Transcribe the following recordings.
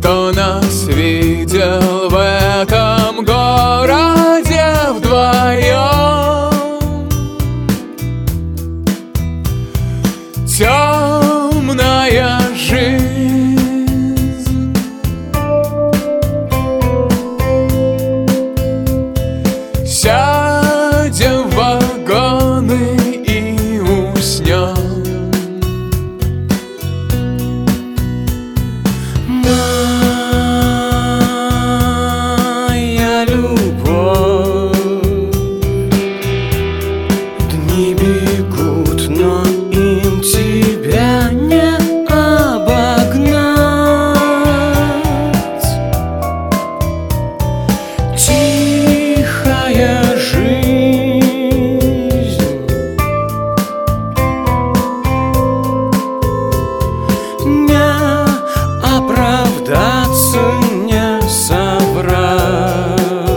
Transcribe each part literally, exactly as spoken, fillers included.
Кто нас видел в этом городе вдвоем? Темная жизнь. Сядем в вагоны и уснем. Моя любовь, дни бегут, но им тебя не обогнать. Тихая жизнь, не оправдаться, не соврать.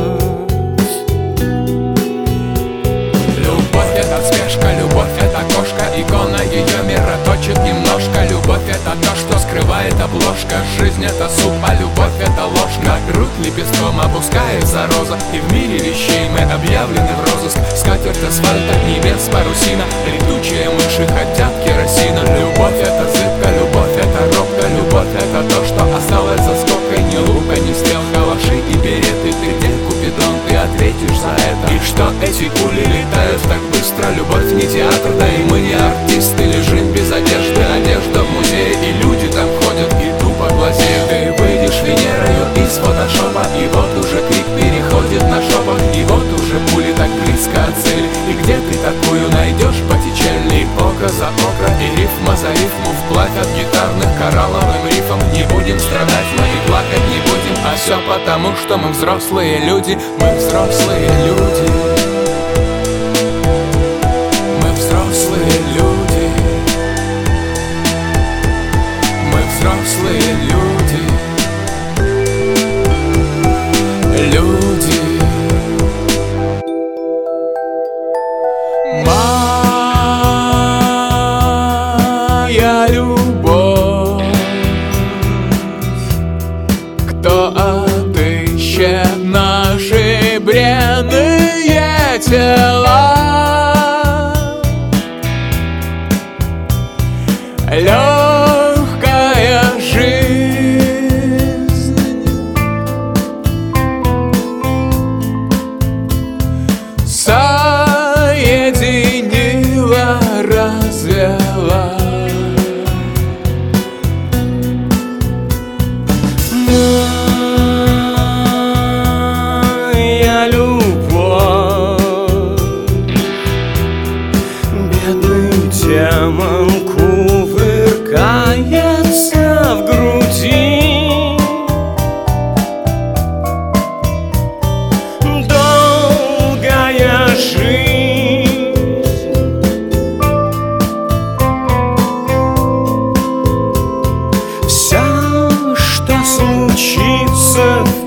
Любовь — это спешка, любовь — это кошка, икона ее мира точит немножко. Любовь — это то, что скрывает обложка. Жизнь — это суп, а любовь — это ложка. Грудь лепестком опускается роза, и в мире вещей мы объявлены в розыск. Скатерть асфальта, небес, парусина, летучие мыши хотят керосина. Любовь — это зыбка, любовь — это робка. Любовь — это то, что осталось за скобкой. Ни лука, ни стрел, калаши и береты. Ты где, Купидон, ты ответишь за это. И что эти пули летают так быстро? Любовь не театр, да и мы не артисты. Лежим без одежды, одежда в музее, и люди там ходят и тупо глазеют. Ты выйдешь Венерою из фотошопа, и вот уже крик переходит на шепот. И вот уже пули так близко от цели. И где ты такую найдешь, Боттичелли? Око за око и рифма за рифму, вплавь от гитарных коралловым рифом. Не будем страдать, мы и плакать не будем. А все потому, что мы взрослые люди. Мы взрослые люди. Мы взрослые люди. Мы взрослые люди. Люди. Моя любовь, кто отыщет наши бренные тела? Легкая жизнь, соединила, развела. Моя любовь, бедный демон кувыркается в груди. Долгая жизнь, все, что случится